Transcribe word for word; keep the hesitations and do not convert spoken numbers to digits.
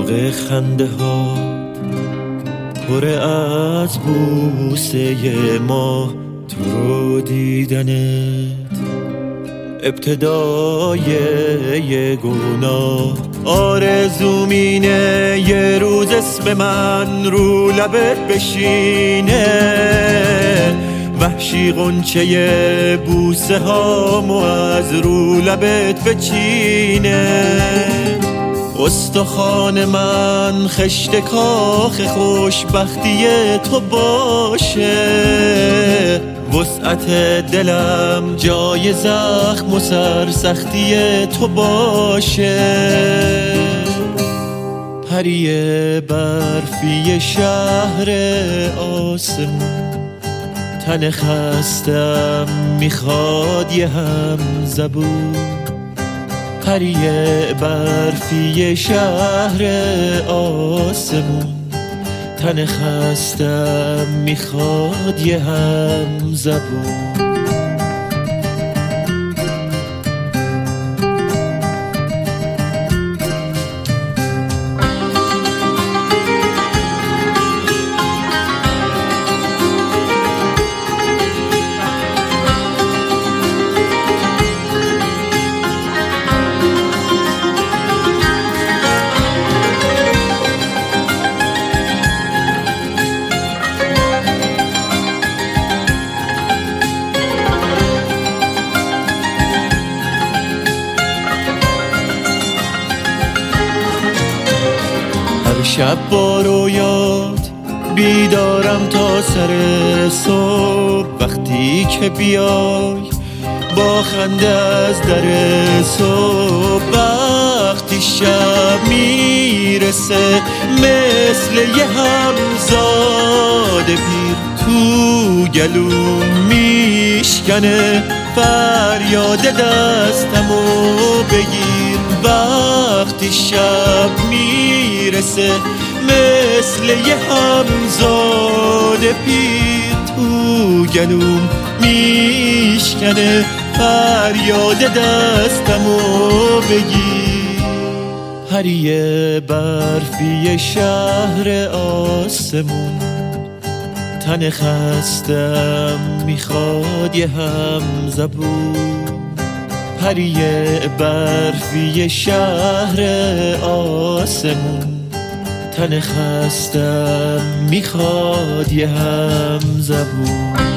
باغ خنده ها پر از بوسه ما، تو رو دیدنت ابتدای یه گناه. آرزوم اینه یه روز اسم من رو لبت بشینه، وحشی غنچه بوسه هامو از رو لبت بچینه. استخوان من خشت کاخ خوشبختی تو باشه، وسعت دلم جای زخم و سرسختی تو باشه. پری برفی شهر آسمون، تن خستم میخواد یه هم زبون. پری برفی شهر آسمون، تن خستم میخواد یه هم زبون. شب با رویات بیدارم تا سر صبح، وقتی که بیای با خنده از در صبح. وقتی شب میرسه مثل یه همزاد پیر، تو گلوم میشکنه فریاد دستمو بگیر. وقتی شب میرسه مثل یه همزاد پیر، تو گلوم میشکنه فریاد دستمو بگیر. پری برفی شهر آسمون، تن خستم میخواد یه هم زبون. پری برفی شهر آسمون، تن خستم میخواد یه هم زبون.